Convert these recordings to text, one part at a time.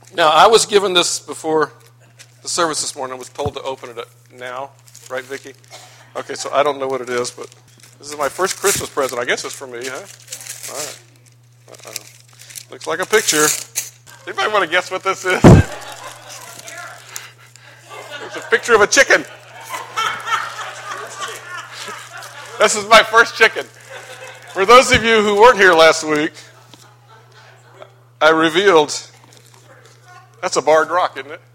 Now, I was given this before the service this morning. I was told to open it now. Right, Vicki? Okay, so I don't know what it is, but this is my first Christmas present. I guess it's for me, huh? All right. Uh-oh. Looks like a picture. Anybody want to guess what this is? It's a picture of a chicken. This is my first chicken. For those of you who weren't here last week, I revealed... That's a barred rock, isn't it?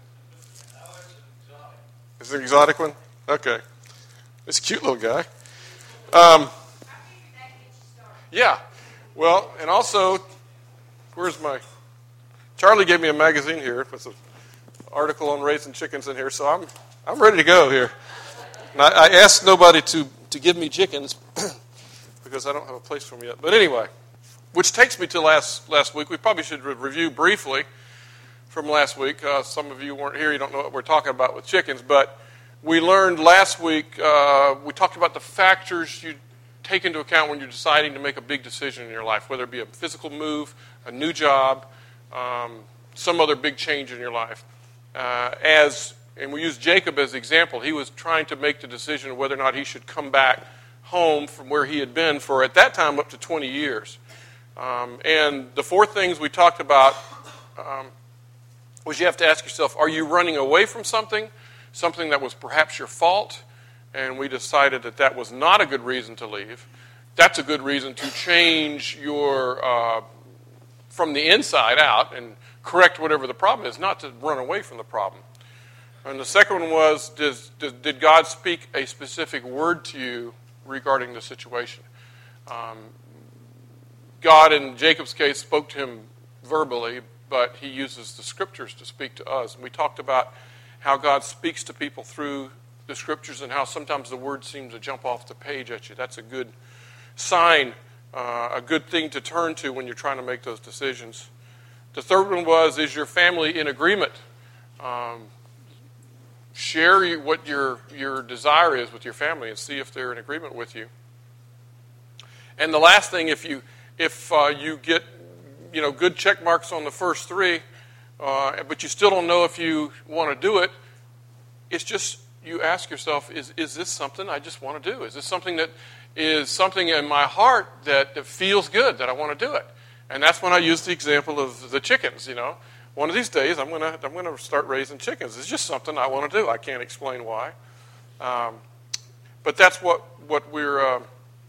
Is it an exotic one? Okay. It's a cute little guy. Yeah. Well, and also, where's my... Charlie gave me a magazine here with an article on raising chickens in here, so I'm ready to go here. And I asked nobody to give me chickens because I don't have a place for them yet. But anyway, which takes me to last week. We probably should review briefly from last week. Some of you weren't here. You don't know what we're talking about with chickens. But we learned last week, we talked about the factors you take into account when you're deciding to make a big decision in your life, whether it be a physical move, a new job, some other big change in your life. And we use Jacob as an example. He was trying to make the decision of whether or not he should come back home from where he had been for, at that time, up to 20 years. And the four things we talked about was you have to ask yourself, are you running away from something that was perhaps your fault? And we decided that was not a good reason to leave. That's a good reason to change your, from the inside out and correct whatever the problem is, not to run away from the problem. And the second one was, did God speak a specific word to you regarding the situation? God, in Jacob's case, spoke to him verbally, but he uses the scriptures to speak to us. And we talked about how God speaks to people through the scriptures and how sometimes the word seems to jump off the page at you. That's a good sign, a good thing to turn to when you're trying to make those decisions. The third one was, is your family in agreement? Share what your desire is with your family and see if they're in agreement with you. And the last thing, if you get good check marks on the first three, but you still don't know if you want to do it, it's just you ask yourself, is this something I just want to do? Is this something that is something in my heart that feels good, that I want to do it? And that's when I use the example of the chickens. One of these days I'm gonna start raising chickens. It's just something I want to do. I can't explain why, but that's what we're.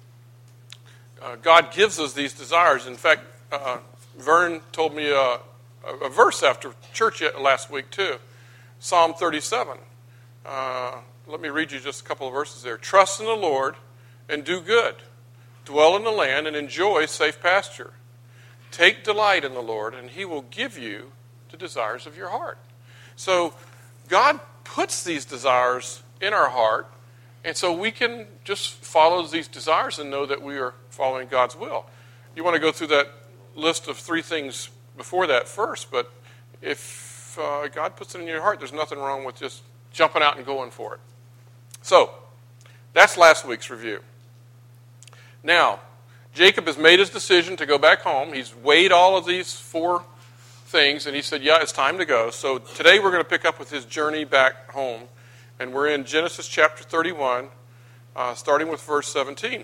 God gives us these desires. In fact, Vern told me a verse after church last week too, Psalm 37. Let me read you just a couple of verses there. Trust in the Lord and do good. Dwell in the land and enjoy safe pasture. Take delight in the Lord, and he will give you the desires of your heart. So God puts these desires in our heart, and so we can just follow these desires and know that we are following God's will. You want to go through that list of three things before that first, but if God puts it in your heart, there's nothing wrong with just jumping out and going for it. So that's last week's review. Now, Jacob has made his decision to go back home. He's weighed all of these four things, and he said, yeah, it's time to go. So today we're going to pick up with his journey back home, and we're in Genesis chapter 31, starting with verse 17.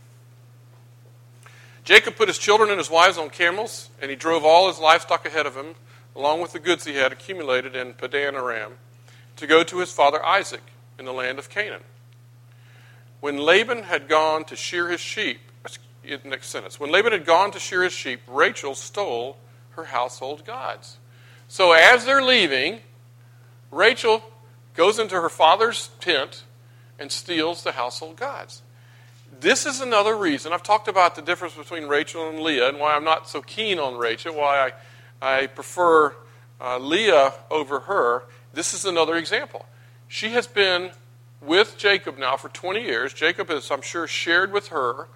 Jacob put his children and his wives on camels, and he drove all his livestock ahead of him, along with the goods he had accumulated in Padan Aram, to go to his father Isaac in the land of Canaan. When Laban had gone to shear his sheep, next sentence, when Laban had gone to shear his sheep, Rachel stole her household gods. So as they're leaving, Rachel goes into her father's tent and steals the household gods. This is another reason. I've talked about the difference between Rachel and Leah and why I'm not so keen on Rachel, why I prefer Leah over her. This is another example. She has been with Jacob now for 20 years. Jacob has, I'm sure, shared with her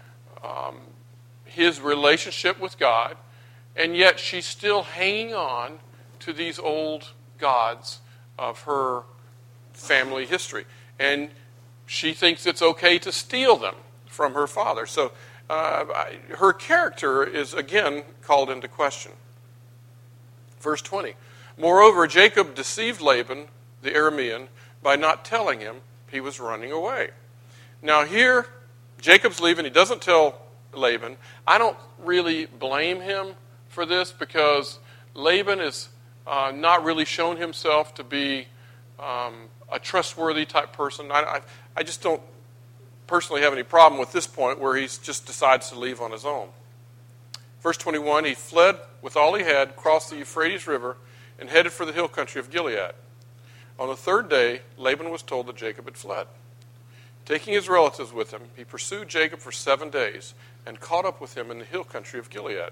his relationship with God, and yet she's still hanging on to these old gods of her family history. And she thinks it's okay to steal them from her father. So her character is, again, called into question. Verse 20. Moreover, Jacob deceived Laban, the Aramean, by not telling him he was running away. Now here, Jacob's leaving. He doesn't tell Laban. I don't really blame him for this because Laban is not really shown himself to be a trustworthy type person. I just don't personally have any problem with this point where he just decides to leave on his own. Verse 21, he fled with all he had, crossed the Euphrates River, and headed for the hill country of Gilead. On the third day, Laban was told that Jacob had fled. Taking his relatives with him, he pursued Jacob for 7 days and caught up with him in the hill country of Gilead.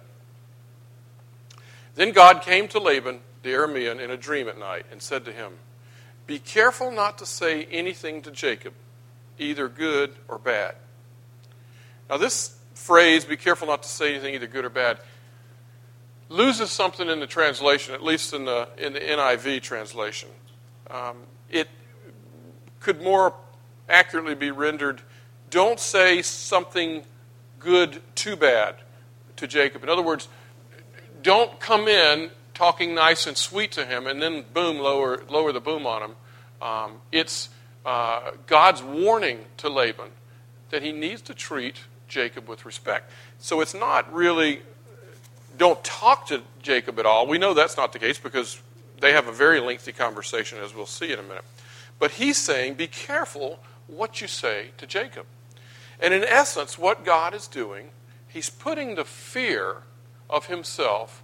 Then God came to Laban, the Aramean, in a dream at night and said to him, "Be careful not to say anything to Jacob, either good or bad." Now this phrase, "be careful not to say anything either good or bad," loses something in the translation, at least in the NIV translation. It could more accurately be rendered, "Don't say something good too bad to Jacob." In other words, don't come in talking nice and sweet to him and then boom, lower the boom on him. It's God's warning to Laban that he needs to treat Jacob with respect. So it's not really, don't talk to Jacob at all. We know that's not the case because they have a very lengthy conversation, as we'll see in a minute. But he's saying, be careful what you say to Jacob. And in essence, what God is doing, he's putting the fear of himself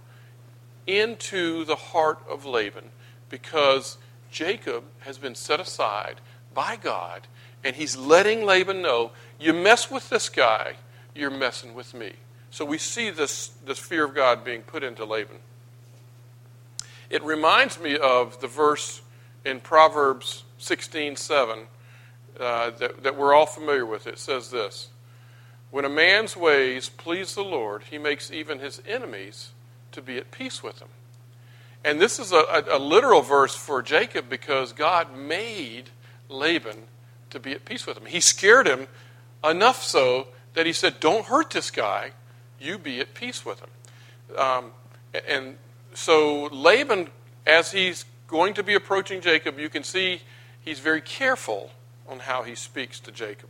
into the heart of Laban because Jacob has been set aside by God, and he's letting Laban know, you mess with this guy, you're messing with me. So we see this fear of God being put into Laban. It reminds me of the verse in Proverbs 16:7 that we're all familiar with. It says this, "When a man's ways please the Lord, he makes even his enemies to be at peace with him." And this is a literal verse for Jacob because God made Laban to be at peace with him. He scared him enough so that he said, don't hurt this guy, you be at peace with him. And so Laban, as he's going to be approaching Jacob, you can see he's very careful on how he speaks to Jacob.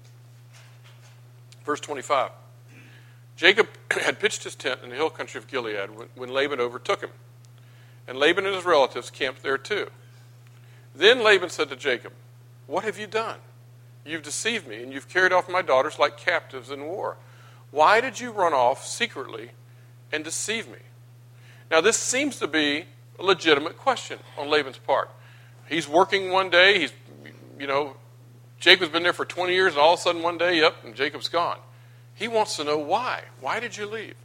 Verse 25. Jacob had pitched his tent in the hill country of Gilead when Laban overtook him. And Laban and his relatives camped there too. Then Laban said to Jacob, "What have you done? You've deceived me, and you've carried off my daughters like captives in war. Why did you run off secretly and deceive me?" Now this seems to be a legitimate question on Laban's part. He's working one day, Jacob's been there for 20 years, and all of a sudden one day, and Jacob's gone. He wants to know why. Why did you leave?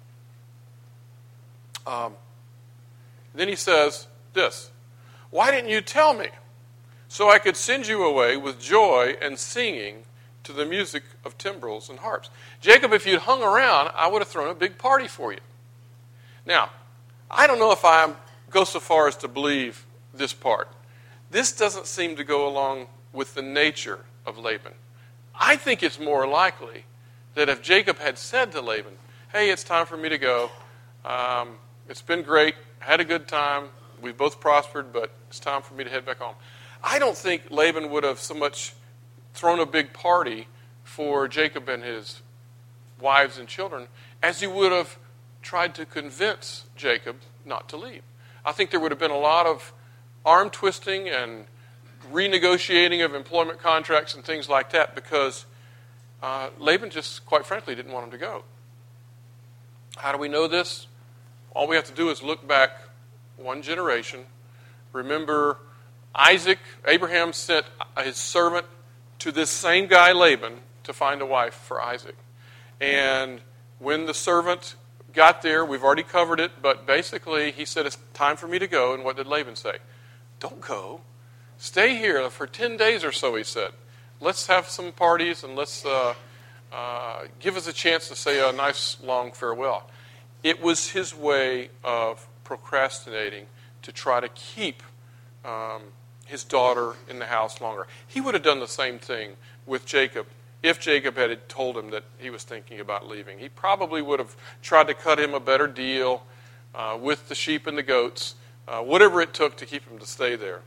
Then he says this, "Why didn't you tell me so I could send you away with joy and singing to the music of timbrels and harps?" Jacob, if you'd hung around, I would have thrown a big party for you. Now, I don't know if I go so far as to believe this part. This doesn't seem to go along with the nature of Laban. I think it's more likely that if Jacob had said to Laban, "Hey, it's time for me to go. It's been great. Had a good time. We've both prospered, but it's time for me to head back home." I don't think Laban would have so much thrown a big party for Jacob and his wives and children as he would have tried to convince Jacob not to leave. I think there would have been a lot of arm twisting and renegotiating of employment contracts and things like that because Laban just, quite frankly, didn't want him to go. How do we know this? All we have to do is look back one generation. Remember Isaac, Abraham sent his servant to this same guy Laban to find a wife for Isaac. And when the servant got there, we've already covered it, but basically he said, "It's time for me to go." And what did Laban say? "Don't go. Stay here for 10 days or so," he said. "Let's have some parties and let's give us a chance to say a nice long farewell." It was his way of procrastinating to try to keep his daughter in the house longer. He would have done the same thing with Jacob if Jacob had told him that he was thinking about leaving. He probably would have tried to cut him a better deal with the sheep and the goats whatever it took to keep him to stay there.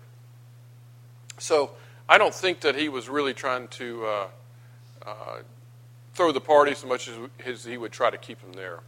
So I don't think that he was really trying to throw the party so much as he would try to keep him there.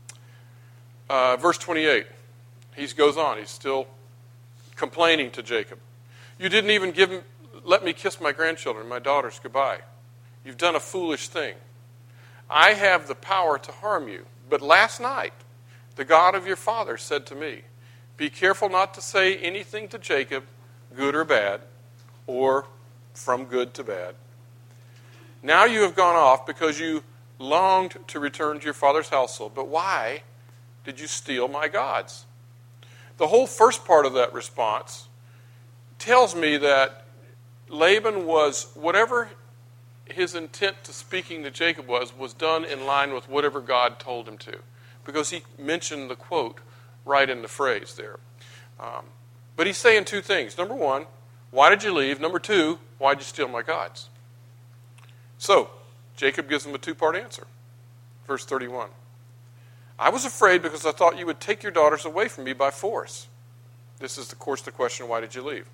Verse 28, he goes on. He's still complaining to Jacob. You didn't even let me kiss my grandchildren, my daughters, goodbye. You've done a foolish thing. I have the power to harm you. But last night, the God of your father said to me, be careful not to say anything to Jacob, good or bad, or from good to bad. Now you have gone off because you longed to return to your father's household. But why did you steal my gods? The whole first part of that response tells me that Laban was, whatever his intent to speaking to Jacob was done in line with whatever God told him to. Because he mentioned the quote right in the phrase there. But he's saying two things. Number one, why did you leave? Number two, why did you steal my gods? So, Jacob gives him a two-part answer. Verse 31. I was afraid because I thought you would take your daughters away from me by force. This is, of course, the question, why did you leave?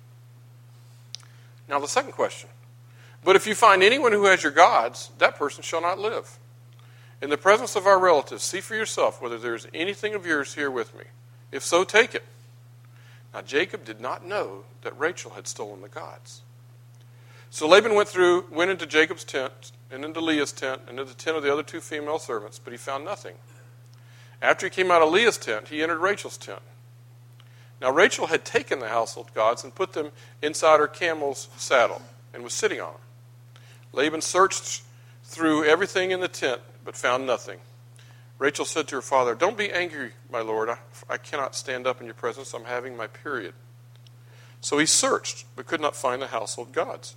Now the second question. But if you find anyone who has your gods, that person shall not live. In the presence of our relatives, see for yourself whether there is anything of yours here with me. If so, take it. Now Jacob did not know that Rachel had stolen the gods. So Laban went into Jacob's tent, and into Leah's tent, and into the tent of the other two female servants, but he found nothing. After he came out of Leah's tent, he entered Rachel's tent. Now Rachel had taken the household gods and put them inside her camel's saddle, and was sitting on them. Laban searched through everything in the tent, but found nothing. Rachel said to her father, don't be angry, my lord. I cannot stand up in your presence. I'm having my period. So he searched, but could not find the household gods.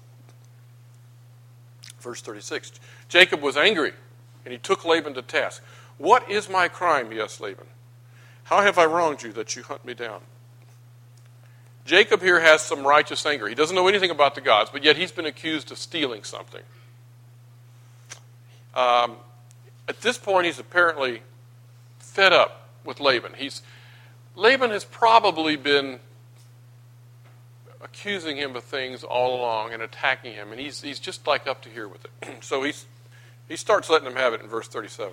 Verse 36, Jacob was angry, and he took Laban to task. What is my crime, he asked Laban. How have I wronged you that you hunt me down? Jacob here has some righteous anger. He doesn't know anything about the gods, but yet he's been accused of stealing something. At this point, he's apparently fed up with Laban. Laban has probably been accusing him of things all along and attacking him, and he's just like up to here with it. So he starts letting him have it in verse 37.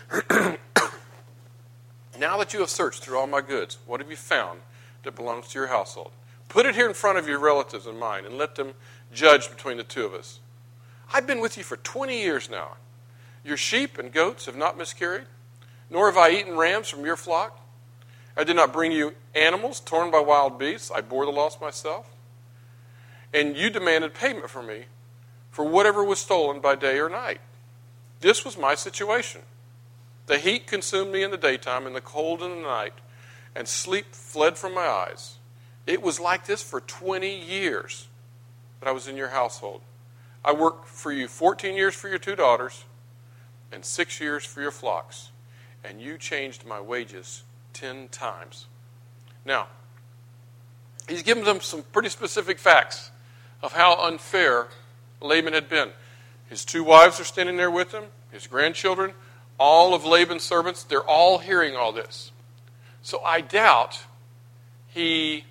Now that you have searched through all my goods, what have you found that belongs to your household? Put it here in front of your relatives and mine, and let them judge between the two of us. I've been with you for 20 years now. Your sheep and goats have not miscarried, nor have I eaten rams from your flock. I did not bring you animals torn by wild beasts. I bore the loss myself. And you demanded payment from me for whatever was stolen by day or night. This was my situation. The heat consumed me in the daytime, and the cold in the night, and sleep fled from my eyes. It was like this for 20 years that I was in your household. I worked for you 14 years for your two daughters, and 6 years for your flocks, and you changed my wages 10 times. Now, he's given them some pretty specific facts of how unfair Laban had been. His two wives are standing there with him, his grandchildren, all of Laban's servants, they're all hearing all this. So I doubt he,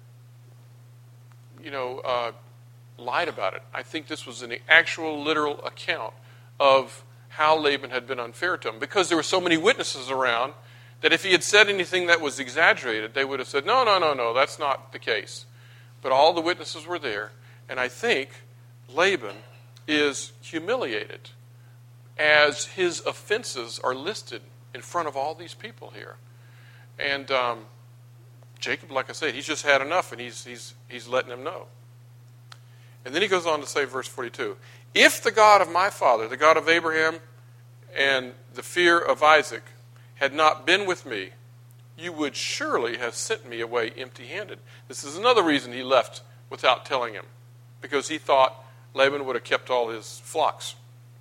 lied about it. I think this was an actual literal account of how Laban had been unfair to him, because there were so many witnesses around that if he had said anything that was exaggerated, they would have said, no, that's not the case. But all the witnesses were there, and I think Laban is humiliated as his offenses are listed in front of all these people here. And Jacob, like I said, he's just had enough, and he's letting them know. And then he goes on to say, verse 42, if the God of my father, the God of Abraham and the fear of Isaac, had not been with me, you would surely have sent me away empty-handed. This is another reason he left without telling him, because he thought Laban would have kept all his flocks.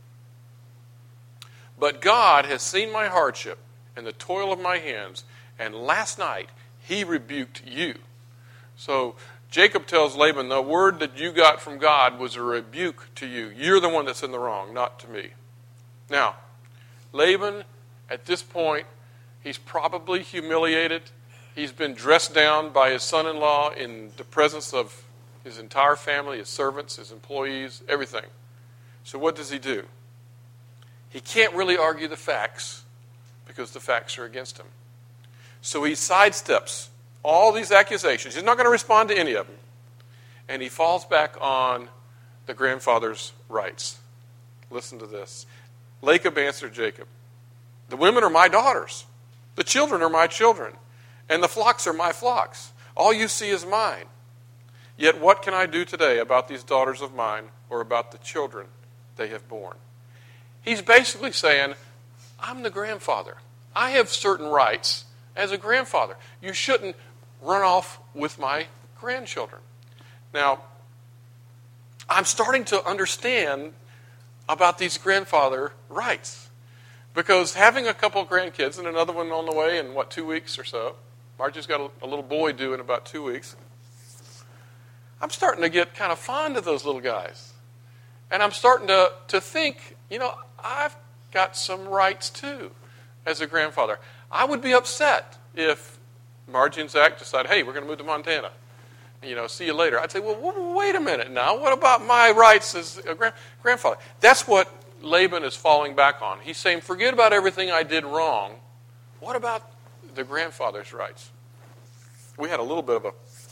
But God has seen my hardship and the toil of my hands, and last night he rebuked you. So Jacob tells Laban, the word that you got from God was a rebuke to you. You're the one that's in the wrong, not to me. Now, Laban, at this point, he's probably humiliated. He's been dressed down by his son-in-law in the presence of his entire family, his servants, his employees, everything. So what does he do? He can't really argue the facts because the facts are against him. So he sidesteps all these accusations. He's not going to respond to any of them. And he falls back on the grandfather's rights. Listen to this. Laban answered Jacob, "The women are my daughters. The children are my children. And the flocks are my flocks. All you see is mine. Yet what can I do today about these daughters of mine or about the children they have borne?" He's basically saying, I'm the grandfather. I have certain rights as a grandfather. You shouldn't run off with my grandchildren. Now, I'm starting to understand about these grandfather rights. Because having a couple of grandkids and another one on the way in, 2 weeks or so, Margie's got a little boy due in about 2 weeks, I'm starting to get kind of fond of those little guys. And I'm starting to think, I've got some rights too as a grandfather. I would be upset if Margie and Zach decided, hey, we're going to move to Montana. See you later. I'd say, well, wait a minute now. What about my rights as a grandfather? That's what Laban is falling back on. He's saying, forget about everything I did wrong. What about the grandfather's rights? We had a little bit of a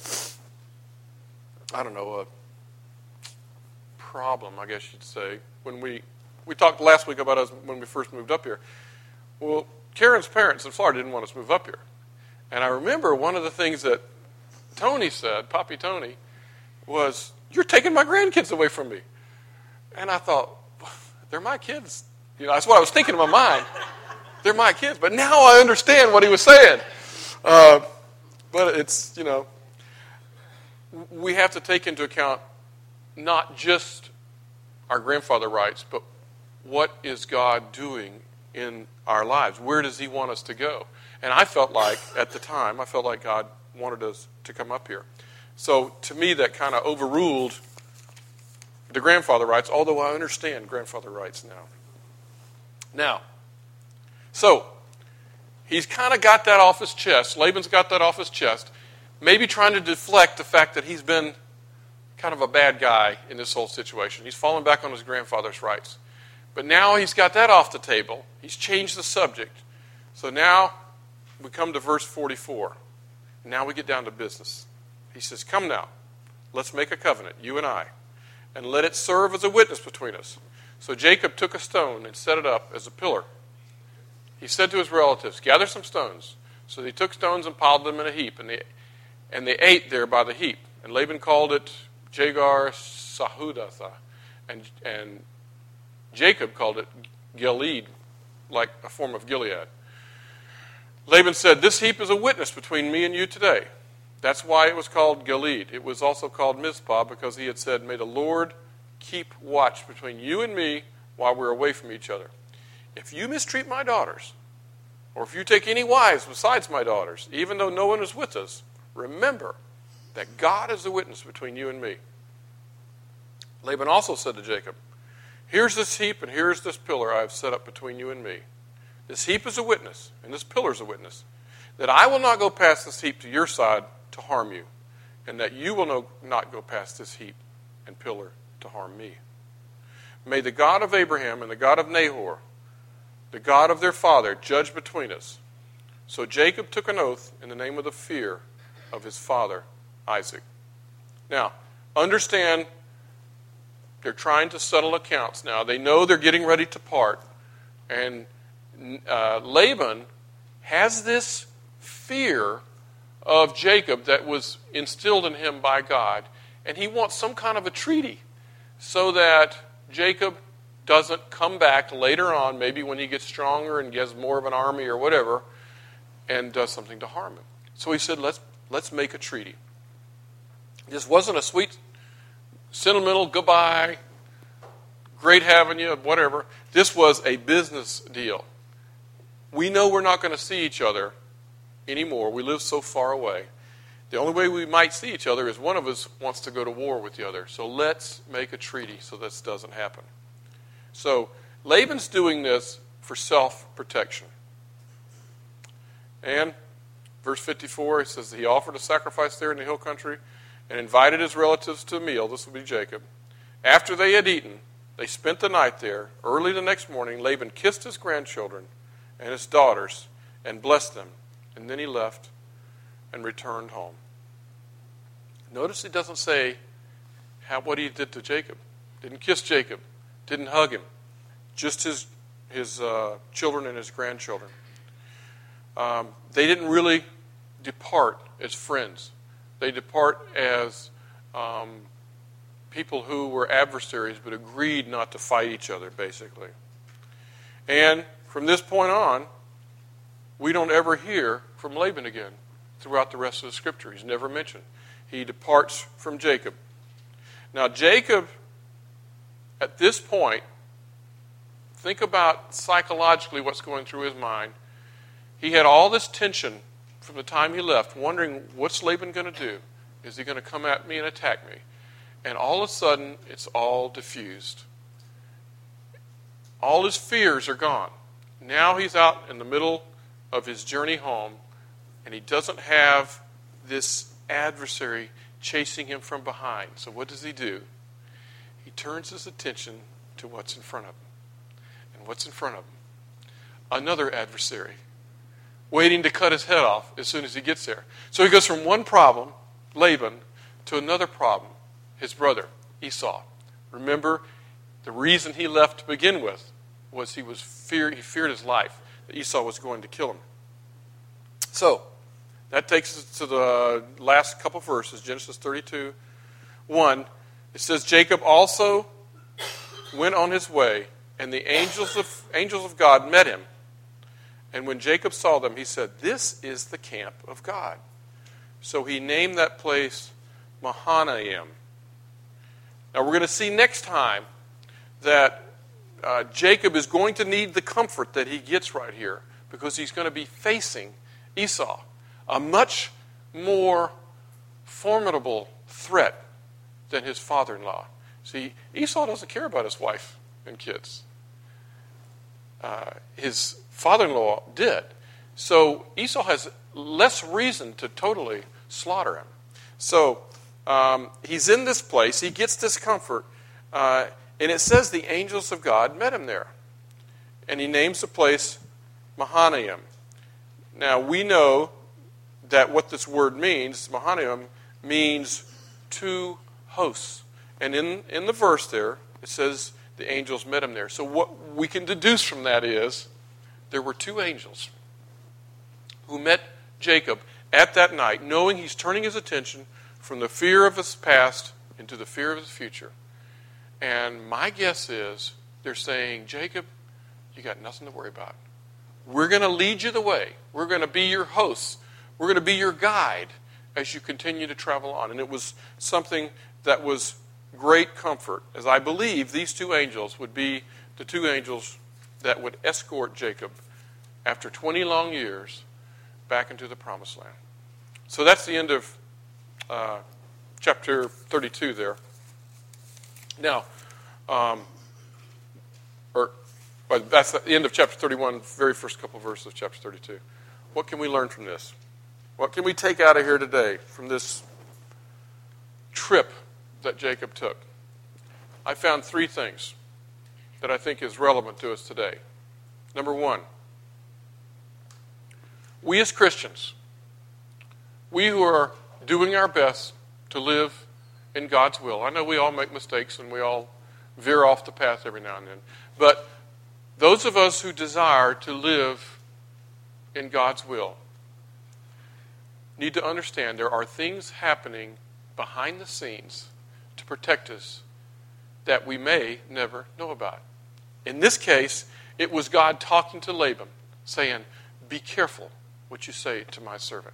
problem, I guess you'd say, when we talked last week about us when we first moved up here. Well, Karen's parents in Florida didn't want us to move up here. And I remember one of the things that Tony said, Papi Tony, was, "You're taking my grandkids away from me." And I thought, they're my kids. That's what I was thinking in my mind. They're my kids. But now I understand what he was saying. But it's, we have to take into account not just our grandfather rights, but what is God doing in our lives? Where does he want us to go? And I felt like, at the time, God wanted us to come up here. So to me, that kind of overruled the grandfather rights, although I understand grandfather rights now. So he's kind of got that off his chest. Laban's got that off his chest, maybe trying to deflect the fact that he's been kind of a bad guy in this whole situation. He's fallen back on his grandfather's rights. But now he's got that off the table. He's changed the subject. So now we come to verse 44. Now we get down to business. He says, "Come now, let's make a covenant, you and I, and let it serve as a witness between us." So Jacob took a stone and set it up as a pillar. He said to his relatives, "Gather some stones." So they took stones and piled them in a heap, and they ate there by the heap. And Laban called it Jagar Sahudatha, and Jacob called it Gilead, like a form of Gilead. Laban said, "This heap is a witness between me and you today." That's why it was called Gilead. It was also called Mizpah, because he had said, "May the Lord keep watch between you and me while we're away from each other. If you mistreat my daughters, or if you take any wives besides my daughters, even though no one is with us, remember that God is the witness between you and me." Laban also said to Jacob, "Here's this heap and here's this pillar I have set up between you and me. This heap is a witness, and this pillar is a witness, that I will not go past this heap to your side to harm you, and that you will not go past this heap and pillar to harm me. May the God of Abraham and the God of Nahor, the God of their father, judge between us." So Jacob took an oath in the name of the fear of his father Isaac. Now, understand, they're trying to settle accounts now. They know they're getting ready to part. And Laban has this fear of Jacob that was instilled in him by God. And he wants some kind of a treaty so that Jacob doesn't come back later on, maybe when he gets stronger and gets more of an army or whatever, and does something to harm him. So he said, let's make a treaty. This wasn't a sweet, sentimental goodbye, great having you, whatever. This was a business deal. We know we're not going to see each other anymore. We live so far away. The only way we might see each other is one of us wants to go to war with the other. So let's make a treaty so this doesn't happen. So Laban's doing this for self-protection. And verse 54, he says he offered a sacrifice there in the hill country and invited his relatives to a meal. This would be Jacob. After they had eaten, they spent the night there. Early the next morning, Laban kissed his grandchildren and his daughters and blessed them. And then he left and returned home. Notice he doesn't say what he did to Jacob. Didn't kiss Jacob. Didn't hug him. Just his children and his grandchildren. They didn't really depart as friends. They depart as people who were adversaries but agreed not to fight each other, basically. And from this point on, we don't ever hear from Laban again throughout the rest of the Scripture. He's never mentioned. He departs from Jacob. Now, Jacob, at this point, think about psychologically what's going through his mind. He had all this tension from the time he left, wondering, what's Laban going to do? Is he going to come at me and attack me? And all of a sudden, it's all diffused. All his fears are gone. Now he's out in the middle of his journey home, and he doesn't have this adversary chasing him from behind. So what does he do? He turns his attention to what's in front of him. And what's in front of him? Another adversary, waiting to cut his head off as soon as he gets there. So he goes from one problem, Laban, to another problem, his brother, Esau. Remember, the reason he left to begin with was he feared his life, that Esau was going to kill him. So, that takes us to the last couple verses, Genesis 32:1. It says, Jacob also went on his way, and the angels of God met him. And when Jacob saw them, he said, this is the camp of God. So he named that place Mahanaim. Now we're going to see next time that Jacob is going to need the comfort that he gets right here, because he's going to be facing Esau, a much more formidable threat than his father-in-law. See, Esau doesn't care about his wife and kids. His father-in-law did. So Esau has less reason to totally slaughter him. So he's in this place. He gets this comfort. And it says the angels of God met him there. And he names the place Mahanaim. Now, we know that what this word means, Mahanaim, means two hosts. And in the verse there, it says the angels met him there. So what we can deduce from that is there were two angels who met Jacob at that night, knowing he's turning his attention from the fear of his past into the fear of his future. And my guess is they're saying, Jacob, you got nothing to worry about. We're going to lead you the way. We're going to be your hosts. We're going to be your guide as you continue to travel on. And it was something that was great comfort, as I believe these two angels would be the two angels that would escort Jacob after 20 long years back into the promised land. So that's the end of chapter 32 there. Now, that's the end of chapter 31, very first couple verses of chapter 32. What can we learn from this? What can we take out of here today from this trip that Jacob took? I found three things that I think is relevant to us today. Number one, we as Christians, we who are doing our best to live in God's will. I know we all make mistakes and we all veer off the path every now and then. But those of us who desire to live in God's will need to understand there are things happening behind the scenes to protect us that we may never know about. In this case, it was God talking to Laban, saying, be careful what you say to my servant.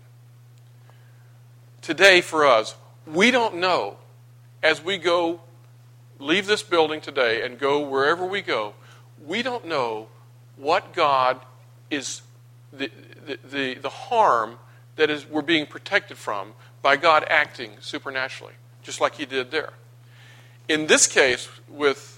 Today for us, we don't know, as we go leave this building today and go wherever we go, we don't know what God is, the harm that we're being protected from by God acting supernaturally, just like he did there. In this case, with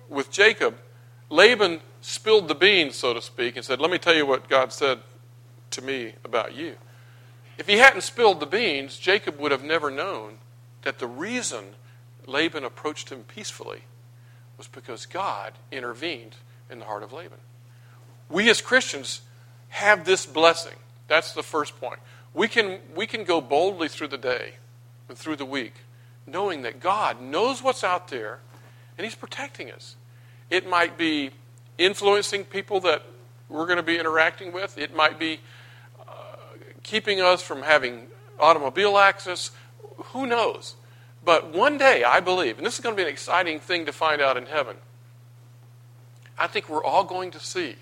Jacob, Laban spilled the beans, so to speak, and said, let me tell you what God said to me about you. If he hadn't spilled the beans, Jacob would have never known that the reason Laban approached him peacefully was because God intervened in the heart of Laban. We as Christians have this blessing. That's the first point. We can go boldly through the day and through the week, knowing that God knows what's out there and He's protecting us. It might be influencing people that we're going to be interacting with. It might be keeping us from having automobile access. Who knows? But one day, I believe, and this is going to be an exciting thing to find out in heaven, I think we're all going to see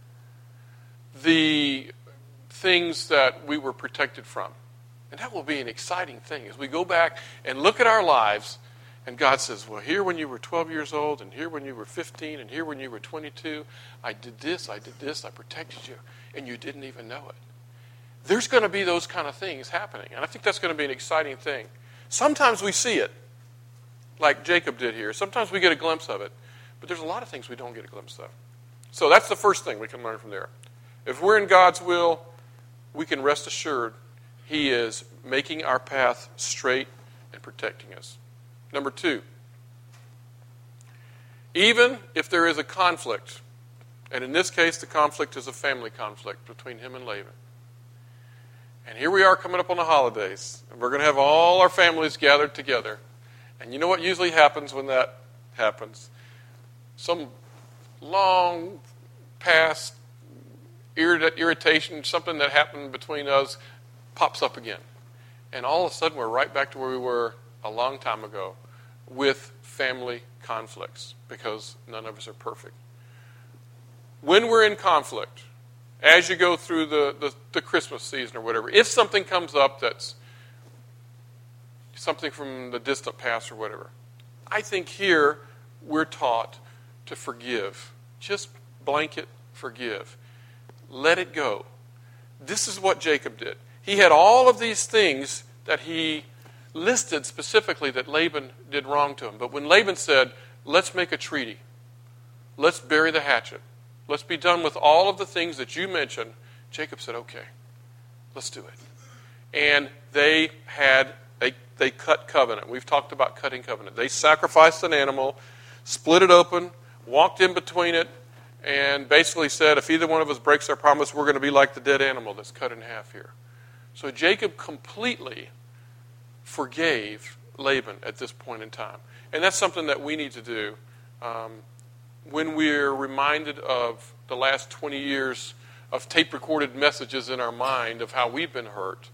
the things that we were protected from. And that will be an exciting thing as we go back and look at our lives, and God says, well, here when you were 12 years old, and here when you were 15, and here when you were 22, I did this, I protected you, and you didn't even know it. There's going to be those kind of things happening, and I think that's going to be an exciting thing. Sometimes we see it, like Jacob did here. Sometimes we get a glimpse of it, but there's a lot of things we don't get a glimpse of. So that's the first thing we can learn from there. If we're in God's will, we can rest assured He is making our path straight and protecting us. Number 2, even if there is a conflict, and in this case the conflict is a family conflict between him and Laban. And here we are coming up on the holidays, and we're going to have all our families gathered together. And you know what usually happens when that happens? Some long past irritation, something that happened between us, pops up again. And all of a sudden we're right back to where we were a long time ago with family conflicts, because none of us are perfect. When we're in conflict, as you go through the Christmas season or whatever, if something comes up that's something from the distant past or whatever, I think here we're taught to forgive. Just blanket forgive. Let it go. This is what Jacob did. He had all of these things that he listed specifically that Laban did wrong to him. But when Laban said, let's make a treaty, let's bury the hatchet, let's be done with all of the things that you mentioned, Jacob said, okay, let's do it. And they cut covenant. We've talked about cutting covenant. They sacrificed an animal, split it open, walked in between it, and basically said, if either one of us breaks our promise, we're going to be like the dead animal that's cut in half here. So Jacob completely forgave Laban at this point in time. And that's something that we need to do when we're reminded of the last 20 years of tape-recorded messages in our mind of how we've been hurt,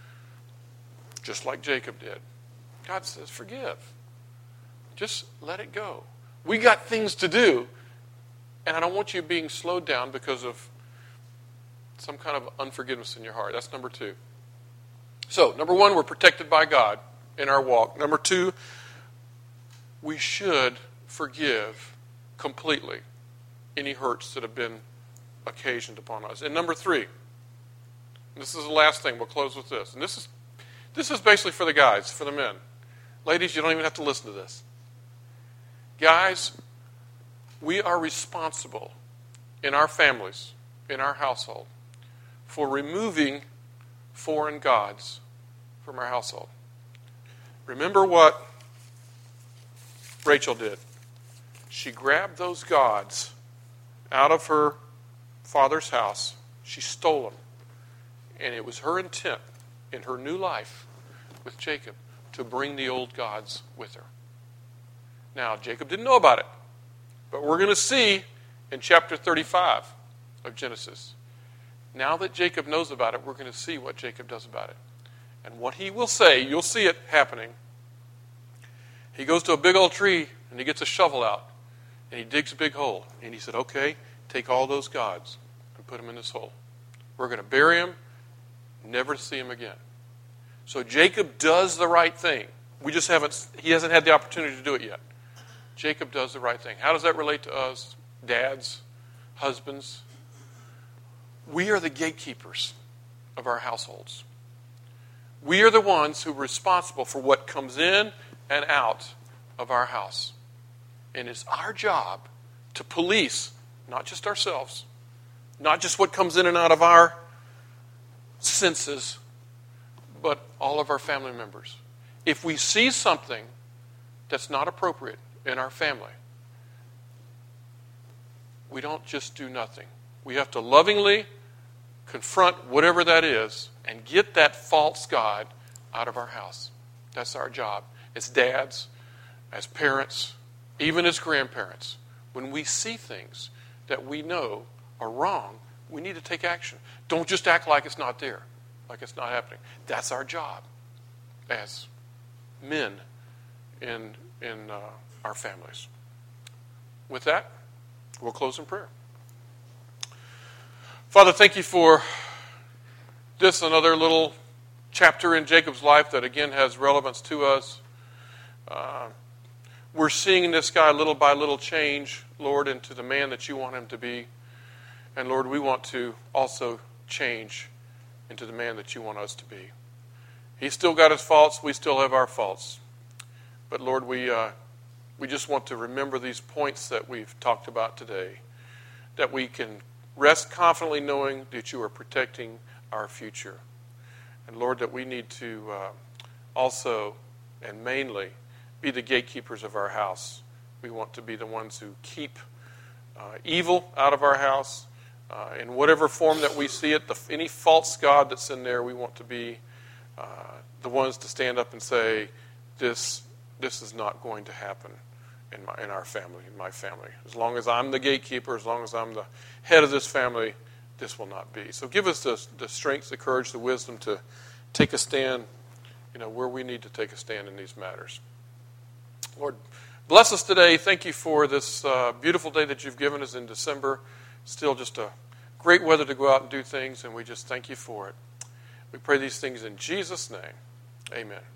just like Jacob did. God says, forgive. Just let it go. We got things to do, and I don't want you being slowed down because of some kind of unforgiveness in your heart. That's number 2. So, number 1, we're protected by God in our walk. Number 2, we should forgive completely any hurts that have been occasioned upon us. And number 3, this is the last thing. We'll close with this. And this is basically for the guys, for the men. Ladies, you don't even have to listen to this. Guys, we are responsible in our families, in our household, for removing foreign gods from our household. Remember what Rachel did. She grabbed those gods out of her father's house. She stole them. And it was her intent in her new life with Jacob to bring the old gods with her. Now, Jacob didn't know about it. But we're going to see in chapter 35 of Genesis. Now that Jacob knows about it, we're going to see what Jacob does about it. And what he will say, you'll see it happening. He goes to a big old tree and he gets a shovel out. And he digs a big hole. And he said, okay, take all those gods and put them in this hole. We're going to bury them, never to see them again. So Jacob does the right thing. He hasn't had the opportunity to do it yet. Jacob does the right thing. How does that relate to us, dads, husbands? We are the gatekeepers of our households. We are the ones who are responsible for what comes in and out of our house. And it's our job to police, not just ourselves, not just what comes in and out of our senses, but all of our family members. If we see something that's not appropriate in our family, we don't just do nothing. We have to lovingly confront whatever that is and get that false god out of our house. That's our job as dads, as parents, even as grandparents. When we see things that we know are wrong, we need to take action. Don't just act like it's not there, like it's not happening. That's our job as men in our families. With that, we'll close in prayer. Father, thank you for this, another little chapter in Jacob's life that again has relevance to us. We're seeing this guy little by little change, Lord, into the man that you want him to be. And Lord, we want to also change into the man that you want us to be. He's still got his faults. We still have our faults. But Lord, we just want to remember these points that we've talked about today, that we can rest confidently knowing that you are protecting our future. And Lord, that we need to also and mainly be the gatekeepers of our house. We want to be the ones who keep evil out of our house. In whatever form that we see it, any false god that's in there, we want to be the ones to stand up and say, this is not going to happen in our family, in my family. As long as I'm the gatekeeper, as long as I'm the head of this family, this will not be. So give us the strength, the courage, the wisdom to take a stand, where we need to take a stand in these matters. Lord, bless us today. Thank you for this beautiful day that you've given us in December. Still just a great weather to go out and do things, and we just thank you for it. We pray these things in Jesus' name. Amen.